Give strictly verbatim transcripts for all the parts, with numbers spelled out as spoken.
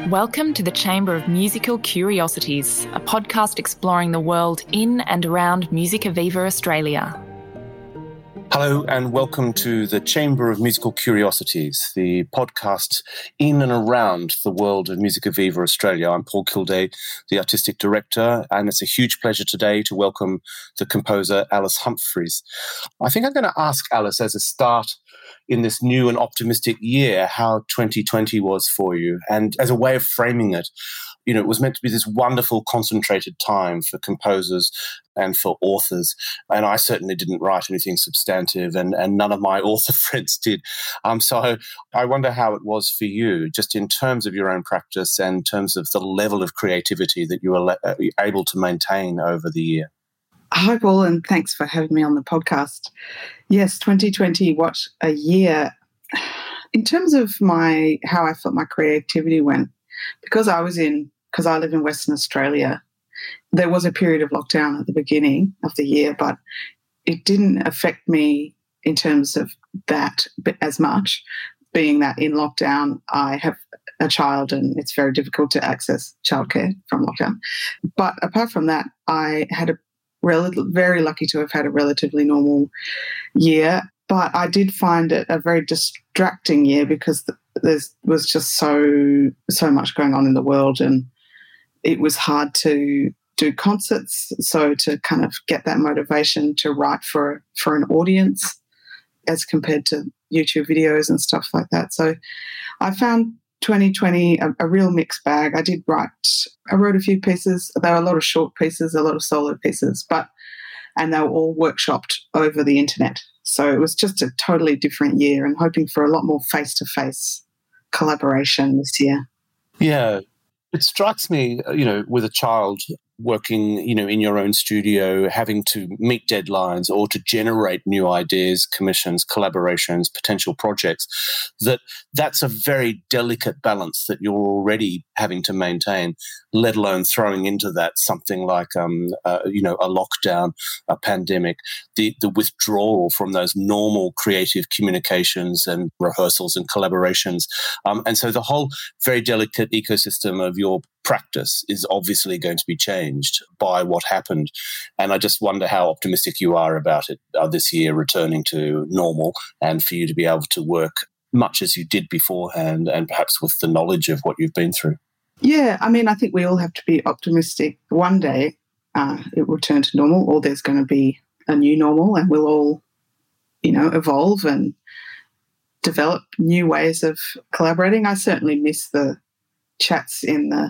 Welcome to the Chamber of Musical Curiosities, a podcast exploring the world in and around Musica Viva Australia. Hello and welcome to the Chamber of Musical Curiosities, the podcast in and around the world of Musica Viva Australia. I'm Paul Kilday, the Artistic Director, and it's a huge pleasure today to welcome the composer Alice Humphreys. I think I'm going to ask Alice as a start in this new and optimistic year how twenty twenty was for you, and as a way of framing it. You know, it was meant to be this wonderful, concentrated time for composers and for authors. And I certainly didn't write anything substantive, and, and none of my author friends did. Um, so I wonder how it was for you, just in terms of your own practice and in terms of the level of creativity that you were able to maintain over the year. Hi, Paul, and thanks for having me on the podcast. Yes, twenty twenty, what a year. In terms of my how I felt my creativity went, because I was in, because I live in Western Australia, there was a period of lockdown at the beginning of the year, but it didn't affect me in terms of that as much, being that in lockdown I have a child and it's very difficult to access childcare from lockdown. But apart from that, I had a rel- very lucky to have had a relatively normal year, but I did find it a very distracting year because the, there was just so so much going on in the world, and it was hard to do concerts. So to kind of get that motivation to write for for an audience, as compared to YouTube videos and stuff like that. So I found twenty twenty a, a real mixed bag. I did write. I wrote a few pieces. There were a lot of short pieces, a lot of solo pieces, but and they were all workshopped over the internet. So it was just a totally different year, and hoping for a lot more face-to-face collaboration this year. Yeah, it strikes me, you know, with a child working, you know, in your own studio, having to meet deadlines or to generate new ideas, commissions, collaborations, potential projects, that that's a very delicate balance that you're already having to maintain, let alone throwing into that something like, um, uh, you know, a lockdown, a pandemic, the, the withdrawal from those normal creative communications and rehearsals and collaborations. Um, and so the whole very delicate ecosystem of your practice is obviously going to be changed by what happened. And I just wonder how optimistic you are about it uh, this year returning to normal, and for you to be able to work much as you did beforehand, and perhaps with the knowledge of what you've been through. Yeah, I mean, I think we all have to be optimistic. One day uh, it will turn to normal, or there's going to be a new normal, and we'll all, you know, evolve and develop new ways of collaborating. I certainly miss the chats in the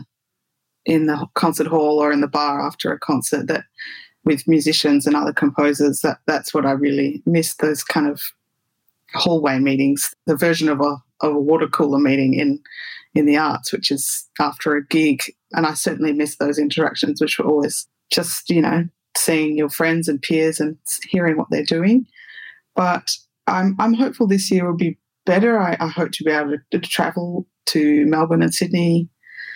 in the concert hall or in the bar after a concert that with musicians and other composers. That that's what I really miss, those kind of hallway meetings, the version of a of a water cooler meeting in in the arts, which is after a gig. And I certainly miss those interactions, which were always just, you know, seeing your friends and peers and hearing what they're doing. But I'm I'm hopeful this year will be better. I, I hope to be able to, to travel to Melbourne and Sydney.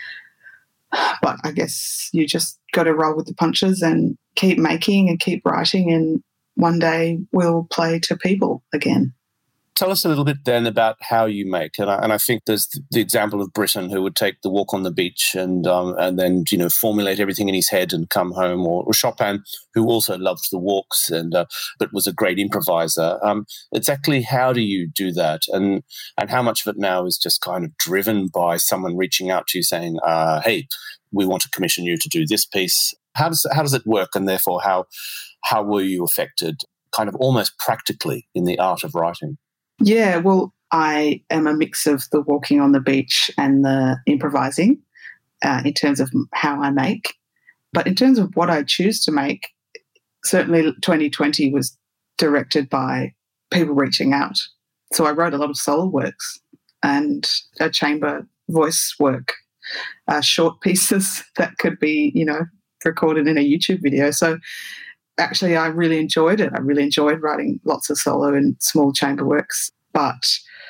But I guess you just got to roll with the punches and keep making and keep writing, and one day we'll play to people again. Tell us a little bit then about how you make, and I, and I think there's the example of Britten, who would take the walk on the beach and um, and then, you know, formulate everything in his head and come home, or, or Chopin, who also loved the walks and uh, but was a great improviser. Um, exactly how do you do that, and and how much of it now is just kind of driven by someone reaching out to you saying, uh, "Hey, we want to commission you to do this piece." How does how does it work, and therefore how how were you affected, kind of almost practically, in the art of writing? Yeah, well, I am a mix of the walking on the beach and the improvising uh, in terms of how I make. But in terms of what I choose to make, certainly twenty twenty was directed by people reaching out. So I wrote a lot of solo works and a chamber voice work, uh, short pieces that could be, you know, recorded in a YouTube video. So actually, I really enjoyed it. I really enjoyed writing lots of solo and small chamber works. But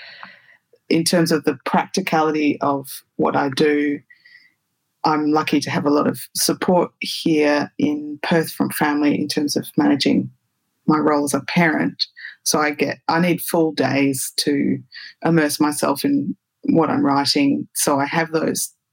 in terms of the practicality of what I do, I'm lucky to have a lot of support here in Perth from family in terms of managing my role as a parent. So I get, I need full days to immerse myself in what I'm writing. So I have those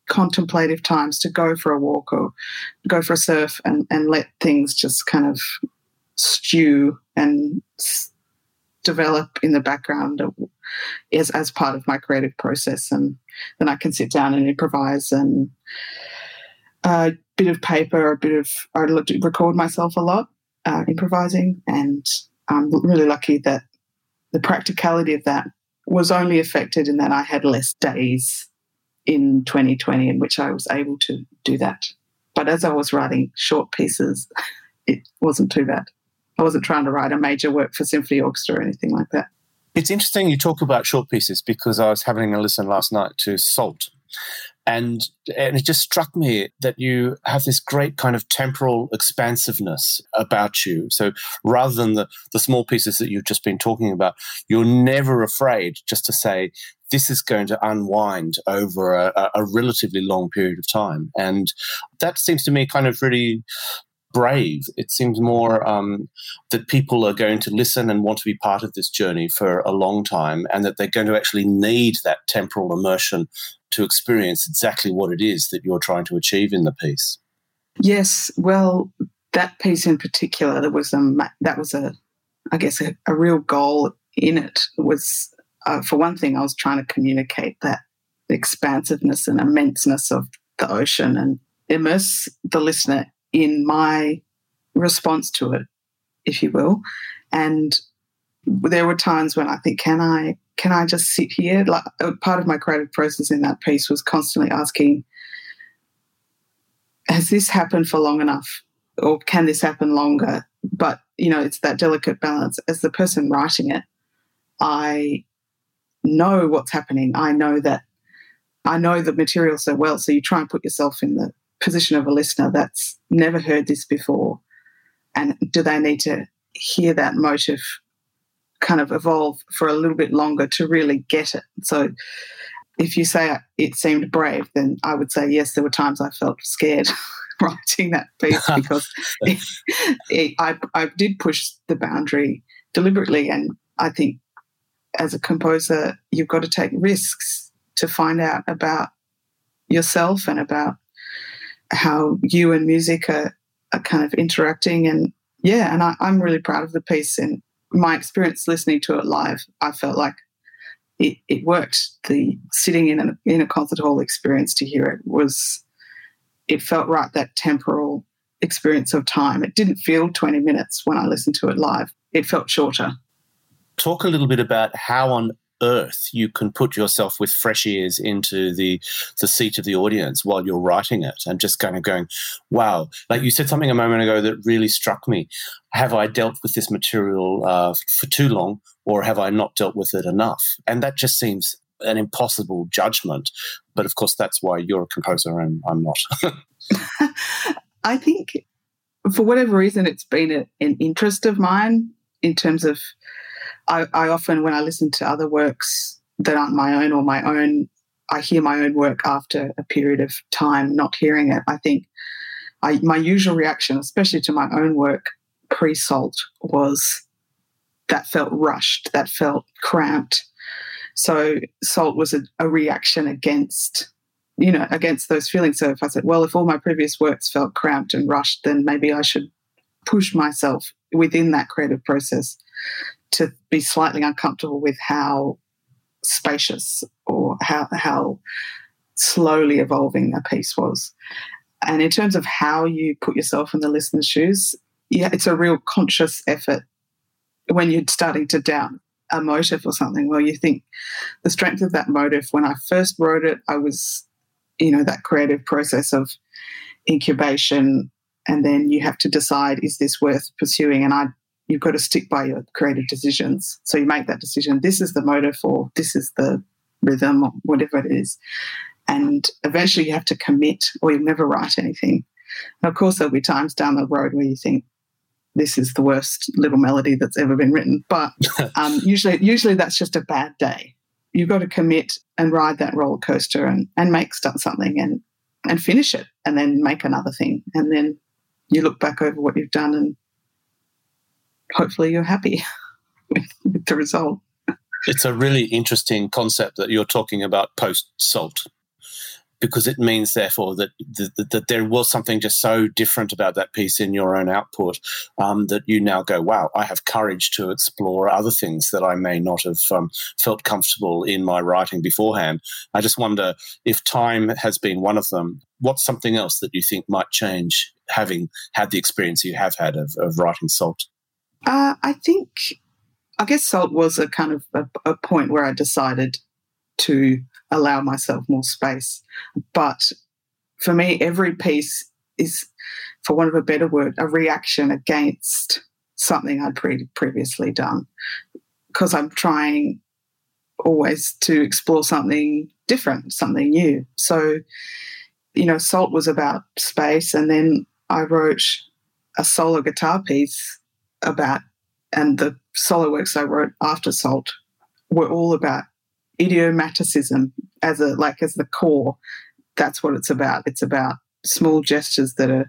contemplative times to go for a walk or go for a surf and, and let things just kind of stew and s- develop in the background as, as part of my creative process. And then I can sit down and improvise, and a bit of paper, a bit of, I record myself a lot uh, improvising, and I'm really lucky that the practicality of that was only affected in that I had less days in twenty twenty in which I was able to do that. But as I was writing short pieces, it wasn't too bad. I wasn't trying to write a major work for symphony orchestra or anything like that. It's interesting you talk about short pieces, because I was having a listen last night to Salt, and and it just struck me that you have this great kind of temporal expansiveness about you. So rather than the, the small pieces that you've just been talking about, you're never afraid just to say, this is going to unwind over a, a relatively long period of time. And that seems to me kind of really brave. It seems more um, that people are going to listen and want to be part of this journey for a long time, and that they're going to actually need that temporal immersion to experience exactly what it is that you're trying to achieve in the piece. Yes, well, that piece in particular, there was a that was a, I guess, a, a real goal in it. It was, uh, for one thing, I was trying to communicate that expansiveness and immenseness of the ocean and immerse the listener in my response to it, if you will. And there were times when I think, can I can I just sit here? Like, part of my creative process in that piece was constantly asking, has this happened for long enough, or can this happen longer? But, you know, it's that delicate balance. As the person writing it, I know what's happening. I know that I know the material so well. So you try and put yourself in the position of a listener that's never heard this before, and do they need to hear that motive kind of evolve for a little bit longer to really get it? So if you say it seemed brave, then I would say yes, there were times I felt scared writing that piece, because it, it, I, I did push the boundary deliberately. And I think as a composer, you've got to take risks to find out about yourself and about how you and music are, are kind of interacting. And yeah, and I, I'm really proud of the piece. And my experience listening to it live, I felt like it, it worked. The sitting in a, in a concert hall experience to hear it was, it felt right, that temporal experience of time. It didn't feel twenty minutes when I listened to it live. It felt shorter. Talk a little bit about how on earth you can put yourself with fresh ears into the the seat of the audience while you're writing it, and just kind of going, wow. Like you said something a moment ago that really struck me. Have I dealt with this material uh, for too long, or have I not dealt with it enough? And that just seems an impossible judgment. But of course, that's why you're a composer and I'm not. I think for whatever reason, it's been a, an interest of mine in terms of, I, I often, when I listen to other works that aren't my own or my own, I hear my own work after a period of time not hearing it. I think I, my usual reaction, especially to my own work pre-Salt, was that felt rushed, that felt cramped. So Salt was a, a reaction against, you know, against those feelings. So if I said, well, if all my previous works felt cramped and rushed, then maybe I should push myself within that creative process to be slightly uncomfortable with how spacious or how how slowly evolving a piece was. And in terms of how you put yourself in the listener's shoes, yeah, it's a real conscious effort when you're starting to doubt a motive or something. Well, you think the strength of that motive, when I first wrote it, I was, you know, that creative process of incubation, and then you have to decide, is this worth pursuing? And I you've got to stick by your creative decisions. So you make that decision, this is the motive, or this is the rhythm, or whatever it is. And eventually you have to commit, or you'll never write anything. And of course, there'll be times down the road where you think, this is the worst little melody that's ever been written. But um, usually usually that's just a bad day. You've got to commit and ride that roller coaster and, and make start something and, and finish it, and then make another thing. And then you look back over what you've done, and hopefully you're happy with, with the result. It's a really interesting concept that you're talking about post-Salt, because it means, therefore, that, that, that there was something just so different about that piece in your own output um, that you now go, wow, I have courage to explore other things that I may not have um, felt comfortable in my writing beforehand. I just wonder if time has been one of them. What's something else that you think might change having had the experience you have had of, of writing Salt? Uh, I think, I guess Salt was a kind of a, a point where I decided to allow myself more space. But for me, every piece is, for want of a better word, a reaction against something I'd pre- previously done, because I'm trying always to explore something different, something new. So, you know, Salt was about space, and then I wrote a solo guitar piece about, and the solo works I wrote after Salt were all about idiomaticism as a like as the core. That's what it's about. It's about small gestures that are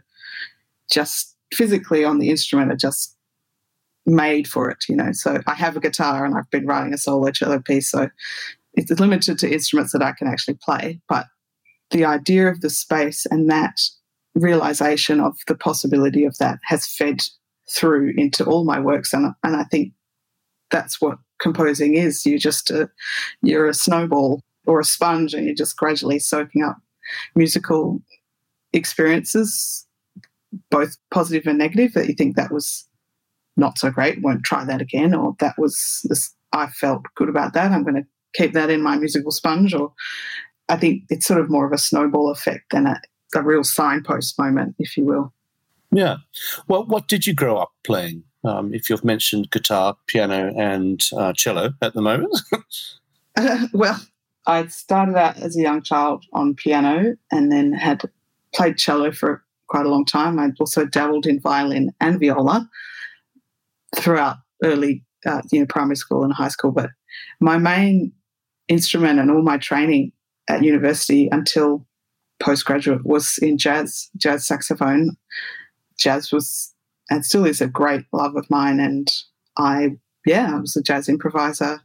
just physically on the instrument are just made for it, you know. So I have a guitar and I've been writing a solo cello piece, so it's limited to instruments that I can actually play. But the idea of the space and that realization of the possibility of that has fed through into all my works, and and I think that's what composing is. You just a, you're a snowball or a sponge, and you're just gradually soaking up musical experiences, both positive and negative, that you think that was not so great, won't try that again, or that was this, I felt good about that, I'm going to keep that in my musical sponge. Or I think it's sort of more of a snowball effect than a, a real signpost moment, if you will. Yeah. Well, what did you grow up playing? Um, if you've mentioned guitar, piano and uh, cello at the moment. uh, well, I started out as a young child on piano and then had played cello for quite a long time. I also dabbled in violin and viola throughout early, uh, you know, primary school and high school. But my main instrument and all my training at university until postgraduate was in jazz, jazz saxophone. Jazz was and still is a great love of mine, and I, yeah, I was a jazz improviser,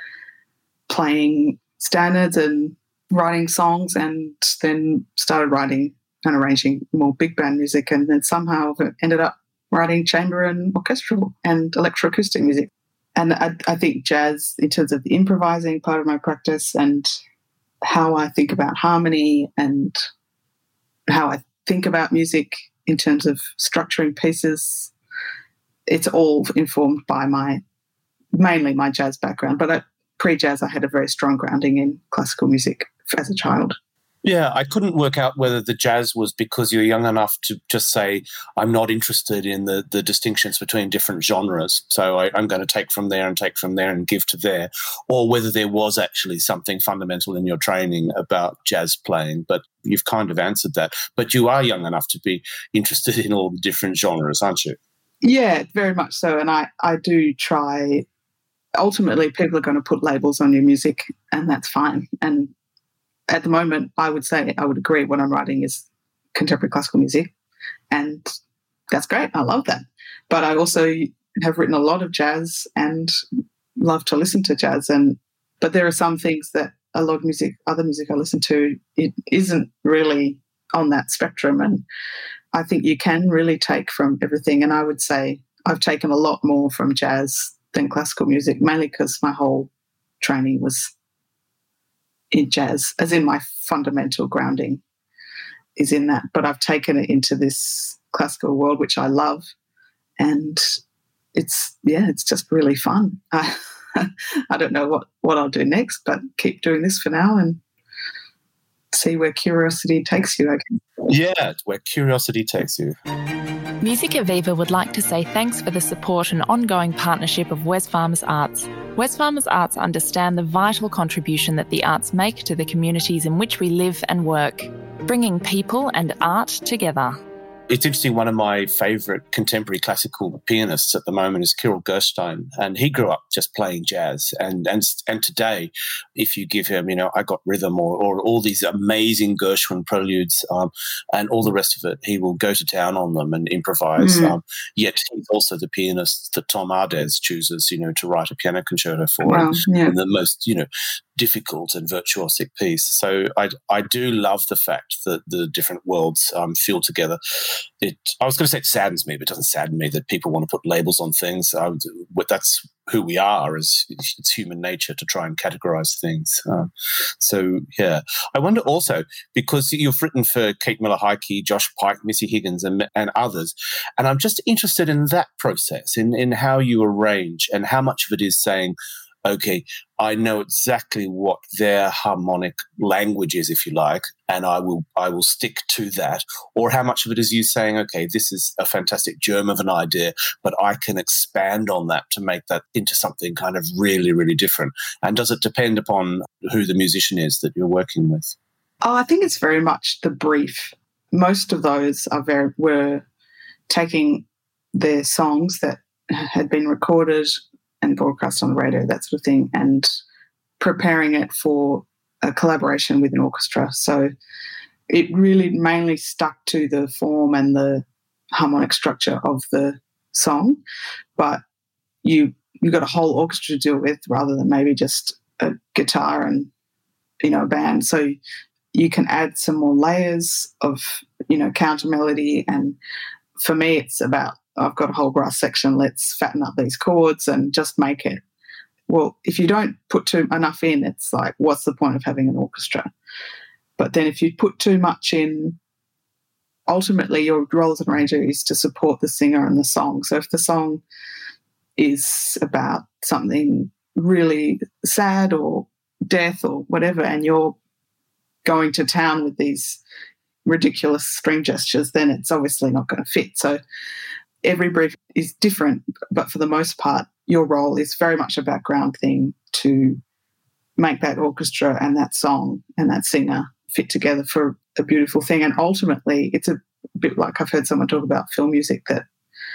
playing standards and writing songs, and then started writing and arranging more big band music, and then somehow ended up writing chamber and orchestral and electroacoustic music. And I, I think jazz, in terms of the improvising part of my practice and how I think about harmony and how I think about music in terms of structuring pieces, it's all informed by my, mainly my jazz background. But at pre-jazz, I had a very strong grounding in classical music as a child. Yeah, I couldn't work out whether the jazz was because you're young enough to just say, I'm not interested in the, the distinctions between different genres, so I, I'm going to take from there and take from there and give to there, or whether there was actually something fundamental in your training about jazz playing. But you've kind of answered that. But you are young enough to be interested in all the different genres, aren't you? Yeah, very much so. And I, I do try. Ultimately, people are going to put labels on your music, and that's fine. And at the moment, I would say I would agree what I'm writing is contemporary classical music, and that's great. I love that. But I also have written a lot of jazz and love to listen to jazz. And but there are some things that a lot of music, other music I listen to, it isn't really on that spectrum. And I think you can really take from everything. And I would say I've taken a lot more from jazz than classical music, mainly because my whole training was in jazz, as in my fundamental grounding is in that. But I've taken it into this classical world, which I love, and it's, yeah, it's just really fun. I, I don't know what, what I'll do next, but keep doing this for now and see where curiosity takes you, I guess. Yeah, where curiosity takes you. Musica Viva would like to say thanks for the support and ongoing partnership of Wesfarmers Arts. Wesfarmers Arts understand the vital contribution that the arts make to the communities in which we live and work, bringing people and art together. It's interesting, one of my favourite contemporary classical pianists at the moment is Kirill Gerstein, and he grew up just playing jazz. And and and today, if you give him, you know, I Got Rhythm or, or all these amazing Gershwin preludes um, and all the rest of it, he will go to town on them and improvise. Mm. Um, yet he's also the pianist that Tom Ades chooses, you know, to write a piano concerto for. Wow, yeah. And the most, you know, difficult and virtuosic piece. So I, I do love the fact that the different worlds um, feel together. It I was going to say it saddens me, but it doesn't sadden me that people want to put labels on things. Uh, that's who we are, as it's human nature to try and categorize things. Uh, so, yeah. I wonder also, because you've written for Kate Miller-Heidke, Josh Pike, Missy Higgins, and, and others, and I'm just interested in that process, in, in how you arrange and how much of it is saying, okay, I know exactly what their harmonic language is, if you like, and I will I will stick to that. Or how much of it is you saying, okay, this is a fantastic germ of an idea, but I can expand on that to make that into something kind of really, really different. And does it depend upon who the musician is that you're working with? Oh, I think it's very much the brief. Most of those are very were taking their songs that had been recorded and broadcast on the radio, that sort of thing, and preparing it for a collaboration with an orchestra. So it really mainly stuck to the form and the harmonic structure of the song, but you you got a whole orchestra to deal with rather than maybe just a guitar and, you know, a band. So you can add some more layers of, you know, counter melody. And for me, it's about, I've got a whole brass section, let's fatten up these chords and just make it. Well, if you don't put too enough in, it's like, what's the point of having an orchestra? But then if you put too much in, ultimately your role as an arranger is to support the singer and the song. So if the song is about something really sad or death or whatever, and you're going to town with these ridiculous string gestures, then it's obviously not going to fit. So every brief is different, but for the most part, your role is very much a background thing to make that orchestra and that song and that singer fit together for a beautiful thing. And ultimately, it's a bit like I've heard someone talk about film music, that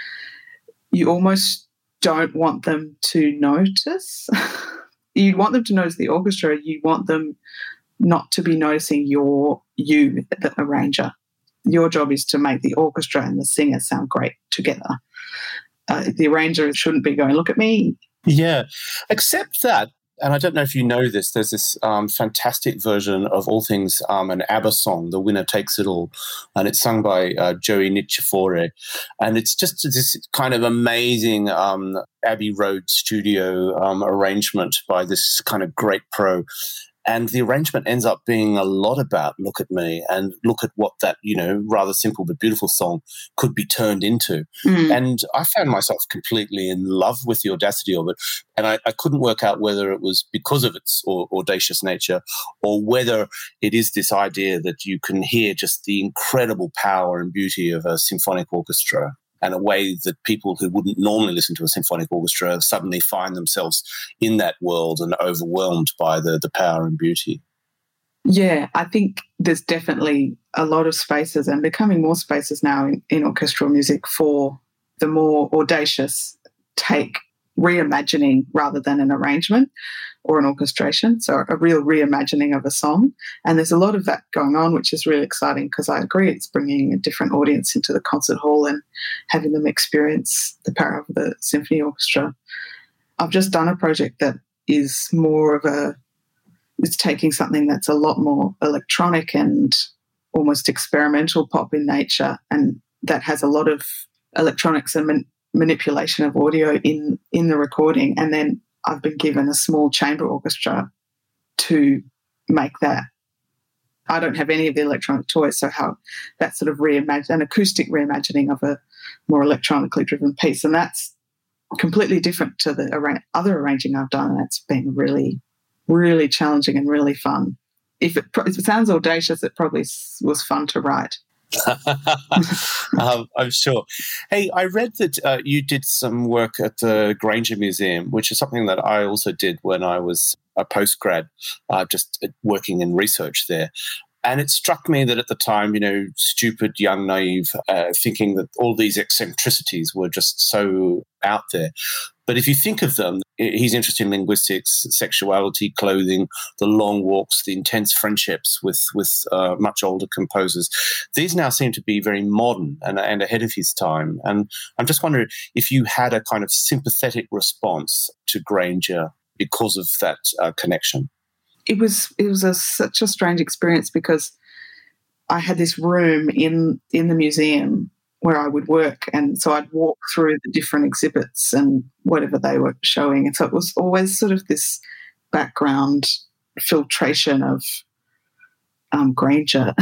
you almost don't want them to notice. You want them to notice the orchestra. You want them not to be noticing your you, the arranger. Your job is to make the orchestra and the singer sound great together. Uh, the arranger shouldn't be going, look at me. Yeah, except that, and I don't know if you know this, there's this um, fantastic version of All Things, um, an ABBA song, The Winner Takes It All, and it's sung by uh, Joey Nichefore. And it's just this kind of amazing um, Abbey Road studio um, arrangement by this kind of great pro. And the arrangement ends up being a lot about look at me and look at what that, you know, rather simple but beautiful song could be turned into. Mm. And I found myself completely in love with the audacity of it. And I, I couldn't work out whether it was because of its audacious nature or whether it is this idea that you can hear just the incredible power and beauty of a symphonic orchestra, and a way that people who wouldn't normally listen to a symphonic orchestra suddenly find themselves in that world and overwhelmed by the, the power and beauty. Yeah, I think there's definitely a lot of spaces and becoming more spaces now in, in orchestral music for the more audacious take, reimagining rather than an arrangement or an orchestration, so a real reimagining of a song. And there's a lot of that going on, which is really exciting because I agree it's bringing a different audience into the concert hall and having them experience the power of the symphony orchestra. I've just done a project that is more of a, it's taking something that's a lot more electronic and almost experimental pop in nature, and that has a lot of electronics and man- manipulation of audio in, in the recording. And then I've been given a small chamber orchestra to make that. I don't have any of the electronic toys, so how that sort of reimagine, an acoustic reimagining of a more electronically driven piece. And that's completely different to the arra- other arranging I've done, and it's been really, really challenging and really fun. If it, if it sounds audacious, it probably was fun to write. um, I'm sure. Hey, I read that uh, you did some work at the Granger Museum, which is something that I also did when I was a postgrad, uh, just working in research there. And it struck me that at the time, you know, stupid, young, naive, uh, thinking that all these eccentricities were just so out there. But if you think of them, he's interested in linguistics, sexuality, clothing, the long walks, the intense friendships with with uh, much older composers. These now seem to be very modern and, and ahead of his time. And I'm just wondering if you had a kind of sympathetic response to Granger because of that uh, connection. it was it was a, such a strange experience because I had this room in in the museum where I would work, and so I'd walk through the different exhibits and whatever they were showing, and so it was always sort of this background filtration of um, Granger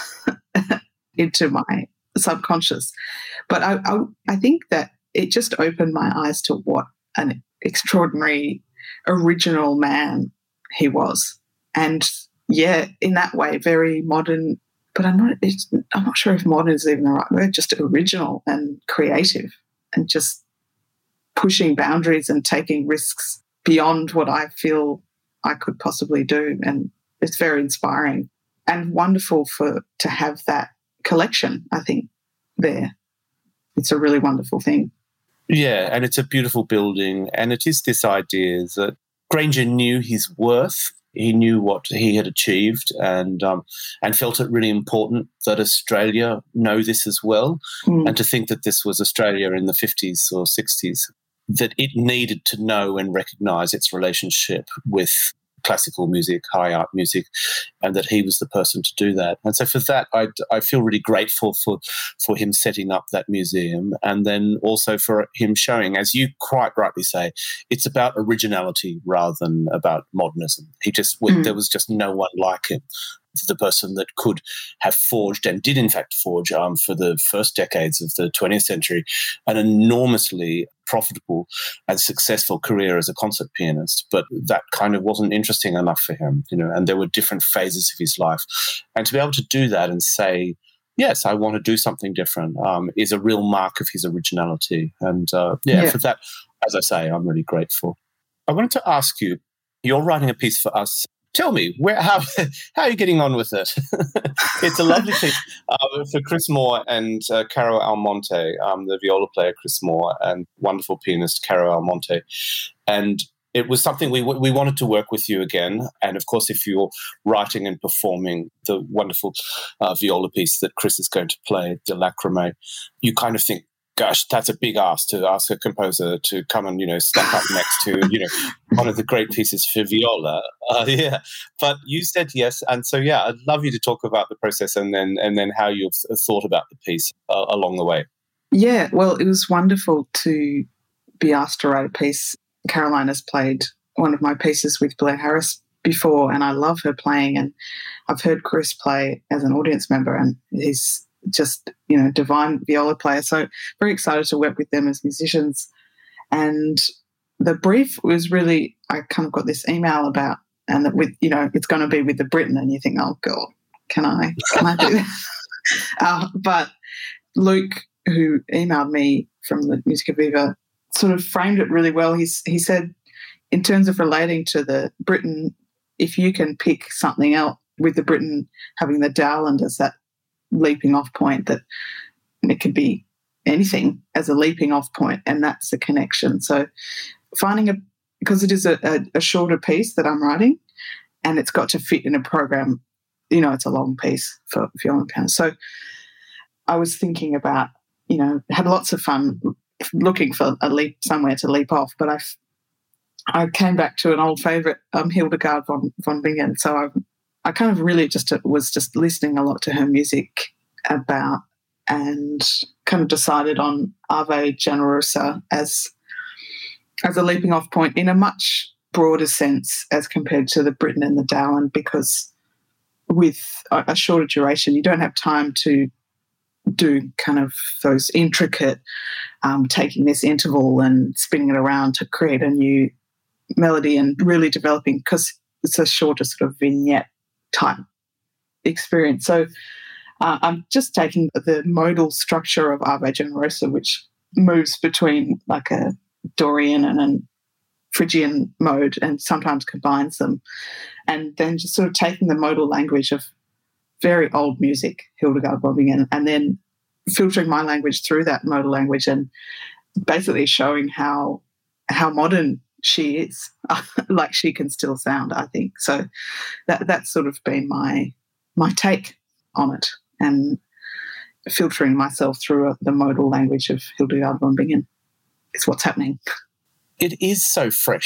into my subconscious. But I, I I think that it just opened my eyes to what an extraordinary original man he was, and yeah, in that way, very modern. But I'm not. It's, I'm not sure if modern is even the right word. Just original and creative, and just pushing boundaries and taking risks beyond what I feel I could possibly do. And it's very inspiring and wonderful for to have that collection. I think there, it's a really wonderful thing. Yeah, and it's a beautiful building, and it is this idea that Granger knew his worth. He knew what he had achieved, and um, and felt it really important that Australia know this as well. Mm. And to think that this was Australia in the fifties or sixties, that it needed to know and recognise its relationship with classical music, high art music, and that he was the person to do that. And so for that, I, I feel really grateful for, for him setting up that museum, and then also for him showing, as you quite rightly say, it's about originality rather than about modernism. He just mm. There was just no one like him, the person that could have forged and did in fact forge um, for the first decades of the twentieth century an enormously profitable and successful career as a concert pianist, but that kind of wasn't interesting enough for him, you know, and there were different phases of his life. And to be able to do that and say, yes, I want to do something different, um, is a real mark of his originality. And uh, yeah, yeah, for that, as I say, I'm really grateful. I wanted to ask you, you're writing a piece for us. Tell me, where, how how are you getting on with it? It's a lovely piece uh, for Chris Moore and uh, Caro Almonte, um, the viola player Chris Moore and wonderful pianist Caro Almonte. And it was something we we wanted to work with you again. And, of course, if you're writing and performing the wonderful uh, viola piece that Chris is going to play, De Lacrimae, you kind of think, gosh, that's a big ask to ask a composer to come and, you know, stack up next to, you know, one of the great pieces for viola. Uh, yeah. But you said yes. And so, yeah, I'd love you to talk about the process and then and then how you've thought about the piece uh, along the way. Yeah, well, it was wonderful to be asked to write a piece. Caroline has played one of my pieces with Blair Harris before, and I love her playing. And I've heard Chris play as an audience member, and he's just, you know, divine viola player. So very excited to work with them as musicians. And the brief was really, I kind of got this email about, and that with, you know, it's going to be with the Britten, and you think, oh God, can I, can I do that? uh, but Luke, who emailed me from the Musica Viva, sort of framed it really well. He's, he said, in terms of relating to the Britten, if you can pick something else with the Britten having the Dowland as that leaping off point, that it could be anything as a leaping off point, and that's the connection. So finding a, because it is a, a, a shorter piece that I'm writing, and it's got to fit in a program, you know, it's a long piece for viola and piano. So I was thinking about, you know, had lots of fun looking for a leap somewhere to leap off, but I I came back to an old favourite, um, Hildegard von, von Bingen. So I I kind of really just was just listening a lot to her music about, and kind of decided on Ave Generosa as as a leaping off point in a much broader sense as compared to the Britten and the Dowland, because with a, a shorter duration you don't have time to do kind of those intricate um, taking this interval and spinning it around to create a new melody and really developing, because it's a shorter sort of vignette type experience. So uh, I'm just taking the modal structure of Ave Generosa, which moves between like a Dorian and a Phrygian mode and sometimes combines them, and then just sort of taking the modal language of very old music, Hildegard von Bingen, and then filtering my language through that modal language and basically showing how how modern she is, like she can still sound, I think. So that that's sort of been my my take on it, and filtering myself through the modal language of Hildegard von Bingen is what's happening. It is so fresh.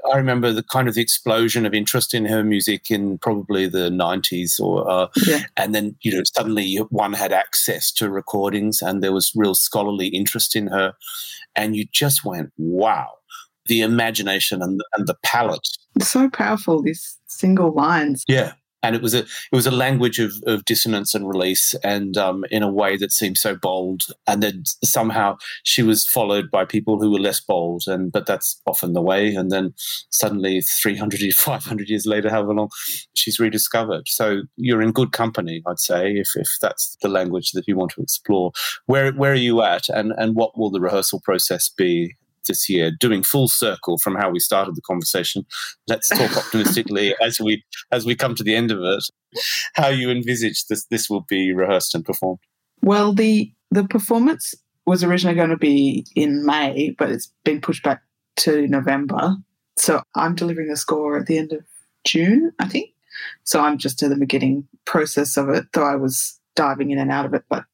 I remember the kind of the explosion of interest in her music in probably the nineties, or uh, yeah. and then you know suddenly one had access to recordings, and there was real scholarly interest in her, and you just went, wow, the imagination and the, and the palette. It's so powerful, these single lines. Yeah. And it was a it was a language of, of dissonance and release, and um, in a way that seemed so bold. And then somehow she was followed by people who were less bold, and but that's often the way. And then suddenly, three hundred, five hundred years later, however long, she's rediscovered. So you're in good company, I'd say, if if that's the language that you want to explore. Where where are you at, and and what will the rehearsal process be this year, doing full circle from how we started the conversation? Let's talk optimistically as we as we come to the end of it. How you envisage this this will be rehearsed and performed? Well, the the performance was originally going to be in May, but it's been pushed back to November. So I'm delivering the score at the end of June, I think. So I'm just in the beginning process of it, though I was diving in and out of it. But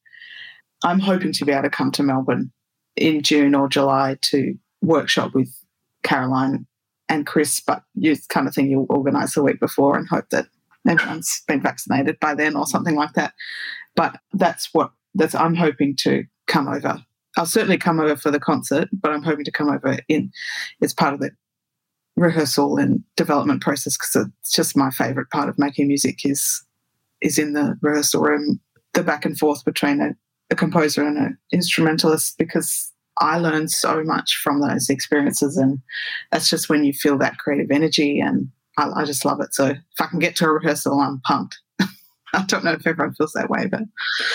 I'm hoping to be able to come to Melbourne in June or July to workshop with Caroline and Chris, but it's kind of thing you'll organise the week before and hope that everyone's been vaccinated by then or something like that. But that's what that's I'm hoping to come over. I'll certainly come over for the concert, but I'm hoping to come over in as part of the rehearsal and development process, because it's just my favourite part of making music is is in the rehearsal room, the back and forth between a a composer and an instrumentalist, because I learned so much from those experiences, and that's just when you feel that creative energy, and I, I just love it. So if I can get to a rehearsal, I'm pumped. I don't know if everyone feels that way, but...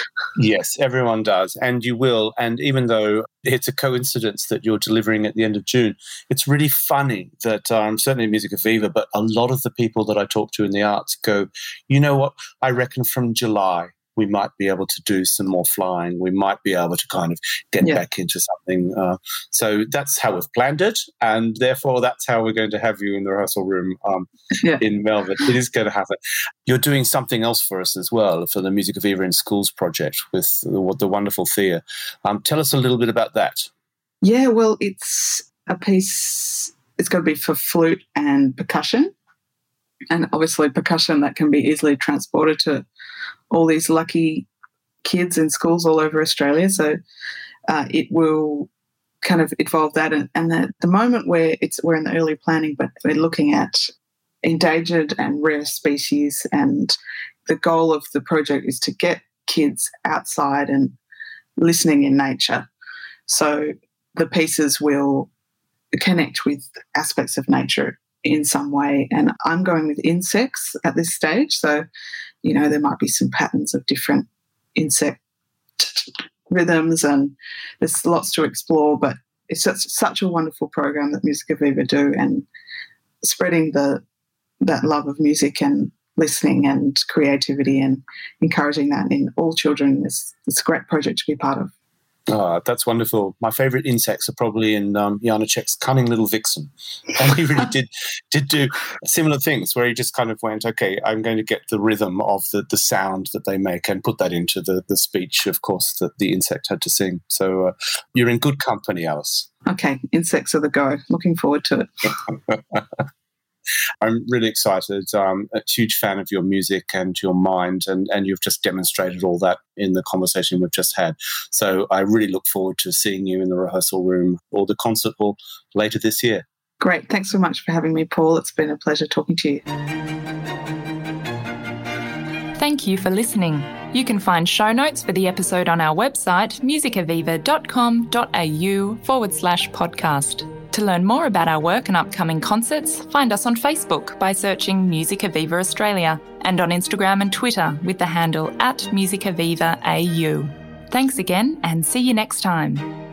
Yes, everyone does, and you will. And even though it's a coincidence that you're delivering at the end of June, it's really funny that, um, certainly Musica Viva, but a lot of the people that I talk to in the arts go, you know what, I reckon from July we might be able to do some more flying. We might be able to kind of get yeah. back into something. Uh, so that's how we've planned it, and therefore that's how we're going to have you in the rehearsal room um, yeah. in Melbourne. It is going to happen. You're doing something else for us as well, for the Musica Viva in Schools project with the, the wonderful Thea. Um, tell us a little bit about that. Yeah, well, it's a piece, it's going to be for flute and percussion, and obviously percussion that can be easily transported to all these lucky kids in schools all over Australia. So uh, it will kind of evolve that. And, and at the moment where it's we're in the early planning, but we're looking at endangered and rare species, and the goal of the project is to get kids outside and listening in nature. So the pieces will connect with aspects of nature in some way. And I'm going with insects at this stage. So, you know, there might be some patterns of different insect rhythms, and there's lots to explore, but it's such, such a wonderful program that Musica Viva do, and spreading the that love of music and listening and creativity and encouraging that in all children is it's a great project to be part of. Oh, that's wonderful. My favourite insects are probably in um, Janacek's Cunning Little Vixen. And he really did did do similar things where he just kind of went, okay, I'm going to get the rhythm of the, the sound that they make and put that into the, the speech, of course, that the insect had to sing. So uh, you're in good company, Alice. Okay, insects are the go. Looking forward to it. I'm really excited. I'm a huge fan of your music and your mind, and, and you've just demonstrated all that in the conversation we've just had. So I really look forward to seeing you in the rehearsal room or the concert hall later this year. Great. Thanks so much for having me, Paul. It's been a pleasure talking to you. Thank you for listening. You can find show notes for the episode on our website, musicaviva.com.au forward slash podcast. To learn more about our work and upcoming concerts, find us on Facebook by searching Musica Viva Australia, and on Instagram and Twitter with the handle at Musica Viva A U. Thanks again, and see you next time.